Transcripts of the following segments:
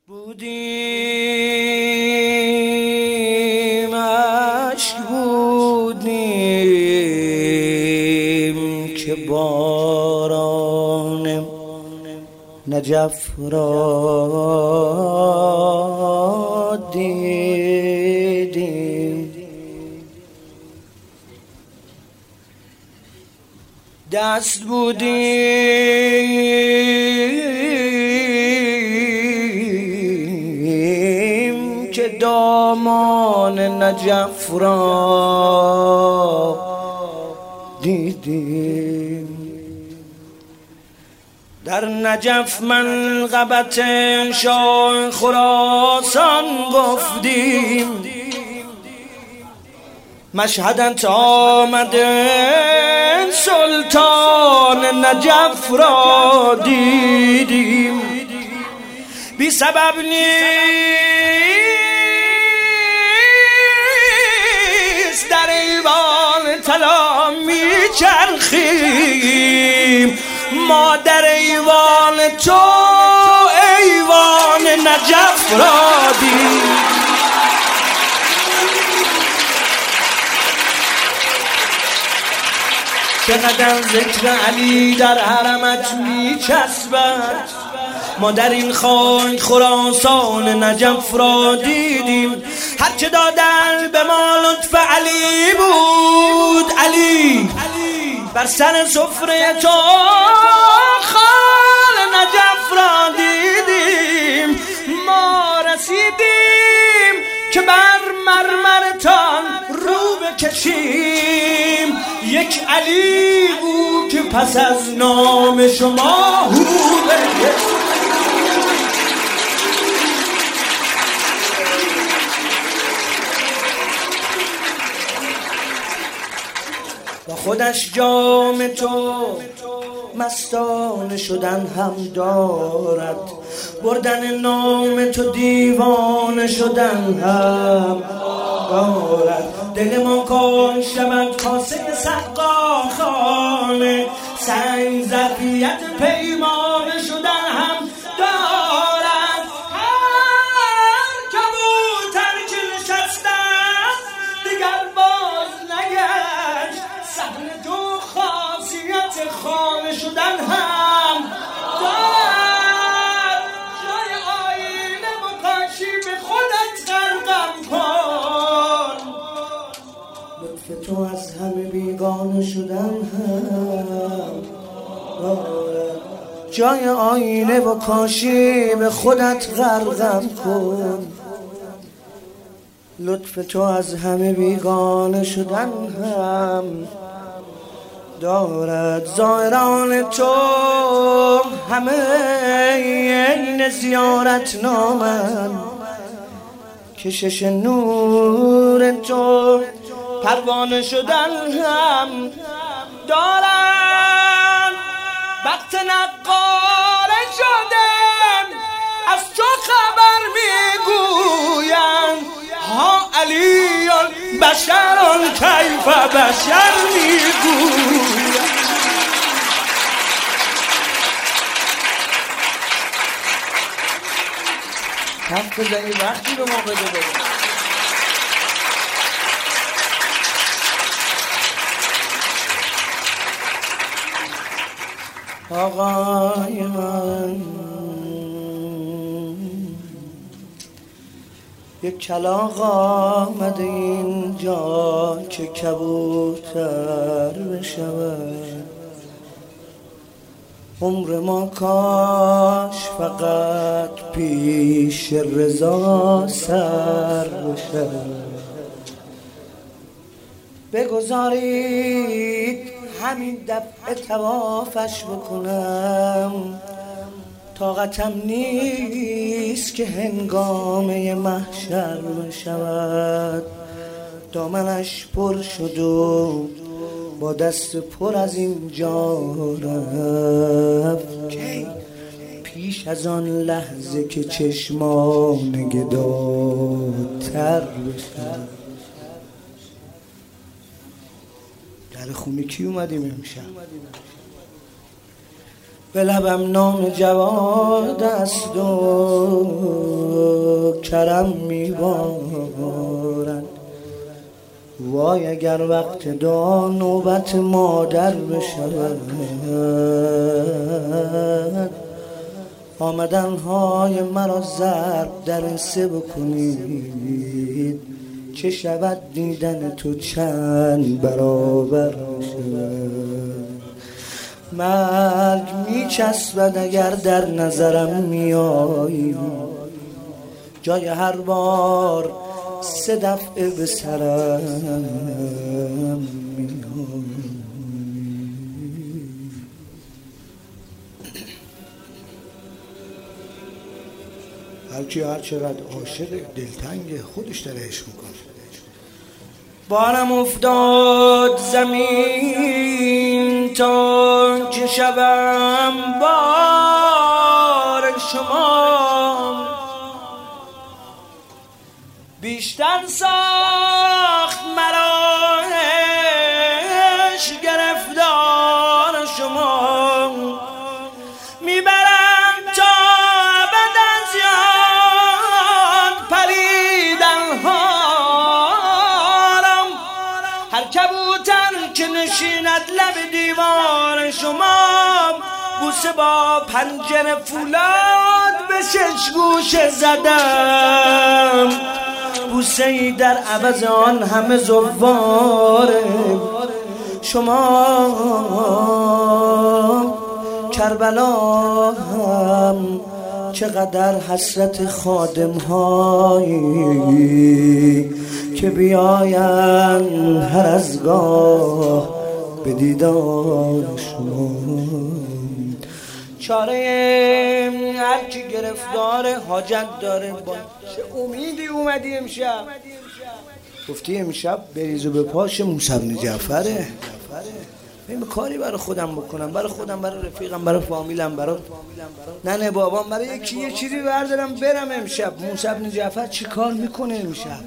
بودیم عشق بودیم که باران نجف را دیدیم. دست بودیم که دامان نجف را دیدیم. در نجف منقبت شاه خراسان گفتیم، مشهدت آمده سلطان نجف را دیدیم. بی سبب نیست در ایوان طلا میچرخیم، ما در ایوان تو ایوان نجف را دیدیم. چقدر ذکر علی در حرمت میچسبد، ما در این خاک خراسان نجف را دیدیم. هرچه دادن به ما لطف علی بود، علی بر سر سفره تو خال نجف را دیدیم. ما رسیدیم که بر مرمرتان رو بکشیم، یک علی بود که پس از نام شما هو بکشیم. با خودش جام تو مستانه شدن هم دارد، بردن نام تو دیوانه شدن هم دارد. دل ما کن شود کاسه سقاخانه، سنگ ظرفیت پیمانه شدن هم دارد. هر کبوتر که نشستن دیگر باز نگشت، صحن تو خاصیت خانه شدن هم دارد. جای آینه و کاشی به خودت غرقم کن، لطف تو از همه بیگانه شدن هم دارد. جای آینه و کاشی به خودت غرقم کن، لطف تو از همه بیگانه شدن هم دارد. زائران تو همه این زیارت نامن، کشش نور تو پروانه شدن هم دارن. وقت نقاره شدن از تو خبر میگوین، ها علیان بشران کیف بشر میگوین. حرف بزنی وقتی به ما بده بده. آقای من یک کلاغ آمده اینجا که کبوتر بشود، عمر ما کاش فقط پیش رضا سر بشود. بگذارید همین دفعه طوافش بکنم، طاقتم نیست که هنگامه محشر بشود. دامنش پر شد و با دست پر از اینجا رفت، پیش از آن لحظه که چشمان گداتر بشود. در خونه کی اومدیم امشب؟ به لبم نام جواد است و کرم میبارند. وای اگر وقت دعا نوبت مادر بشود، آمدن های مرا ضرب در سه بکنید، چه شود دیدن تو چند برابر شود. مرگ میچسبد اگر در نظرم میایی، جای هر بار 3 دفعه به سرم میایی. هرکی هر چقدر عاشق دلتنگ خودش داره عشق میکنه. بارم افتاد زمین تا که شوم بار شما، بیشتر ساخت مرا عشق گرفتار شما. میبرم تا ابد از یاد پریدن هارم، هر کبوتر که نشیند لب دیوار شما، بوسه با پنجره فولاد به 6 گوشه زدم. بوسه ای در عوض آن همه زوار شما. کربلا هم چقدر حسرت خادم هایی که بیاین هر از گاه به دیدار شما. چاره هر کی گرفتار حاجت داره، با چه امیدی اومدی امشب؟ گفتی امشب بریز به پاش موسی بن جعفره. من کاری برای خودم بکنم، برای خودم، برای رفیقم، برای فامیلم، برای ننه بابام، برای یکی یه چیزی بردارم برم امشب. موسی بن جعفر چی کار میکنه امشب؟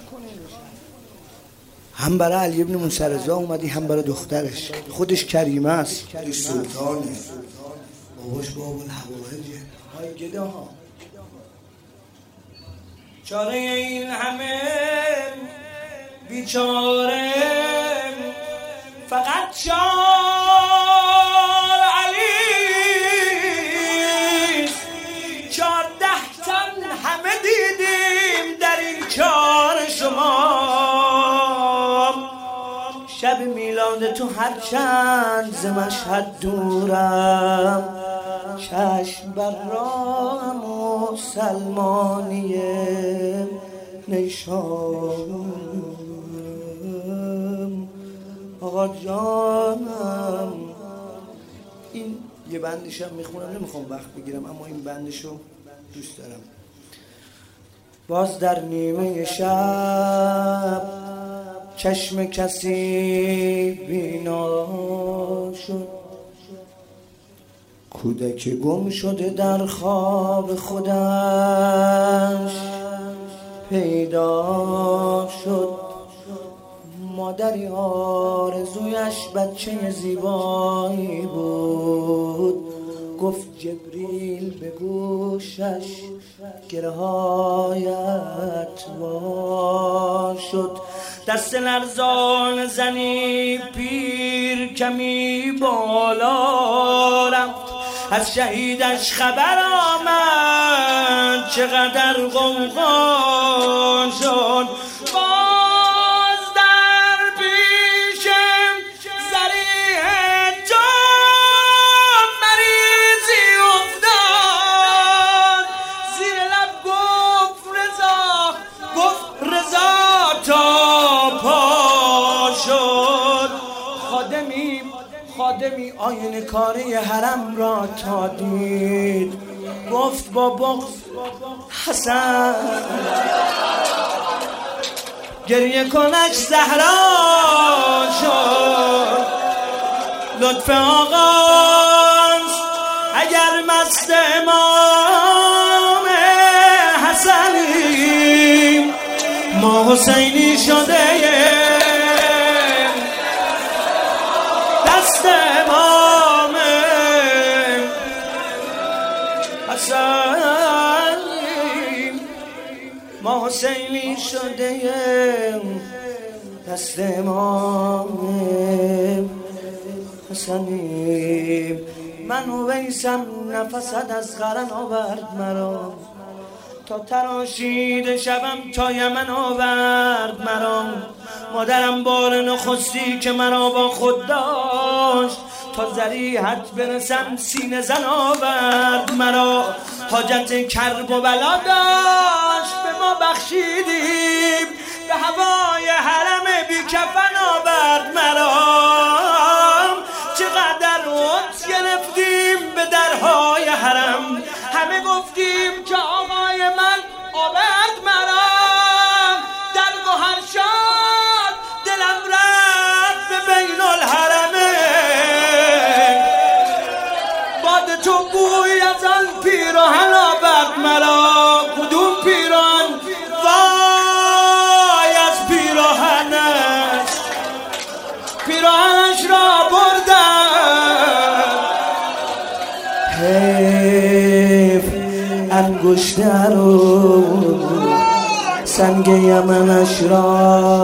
هم برای علی بن موسی رضا اومدی، هم برای دخترش. خودش کریمه است، خودش سلطانه، باباش باب الحوائجه. های گده ها، چاره این همه بیچاره فقط شار علیست. 14 تن همه دیدیم در این کار شما. شب میلاد تو هر چند ز مشهد دورم، چشم بر راهم و سلمانیه نیشانم. آقا جانم، این یه بندشم میخونم، نمیخوام وقت بگیرم، اما این بندشو دوست دارم. باز در نیمه شب چشم کسی بینا شد، کودک گم شده در خواب خودش پیدا شد. مادری آرزویش بچه زیبایی بود، گفت جبریل به گوشش گرهایت وا شد. دست لرزان زنی پیر کمی بالا رفت، از شهیدش خبر آمد چقدر غوغا شد. باز در پیشم ذریع جان مریضی افتاد، زیر لب گفت رضا، گفت رضا تا پا شد. خادمی آینه کاری حرم را تا دید، گفت با بغض حسن گریه کنش زهرا شد. لطف آقاست اگر مست امام حسنیم، ما حسینی شده دست امام حسنیم. ما حسینی شده دست امام حسنیم. من اویسم نفست از قرن آورد مرا، تا تراشید شبم تا یمن آورد مرا. مادرم بار نخستی که مرا با خود داشت، تا ذریحت برسم سینه زن آورد مرا. حاجت کرب و بلا داشت به ما بخشیدیم، به هوای حرم بی کفن آورد مرا. چقدر عطر گرفتیم به درهای حرم، همه گفتیم که آقای من آورد مرا. در گوهر شاد دلم رفت به بین الحرمه، باد تو بوی از آن پیراهن آورد مرا. کدوم پیراهن؟ وای از پیراهنش، پیراهنش را بردم. حیف انگشته رو سنگ یمنش را.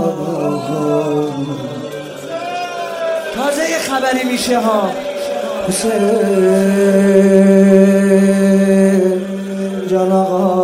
تازه یه خبری میشه ها، حسین جان آقا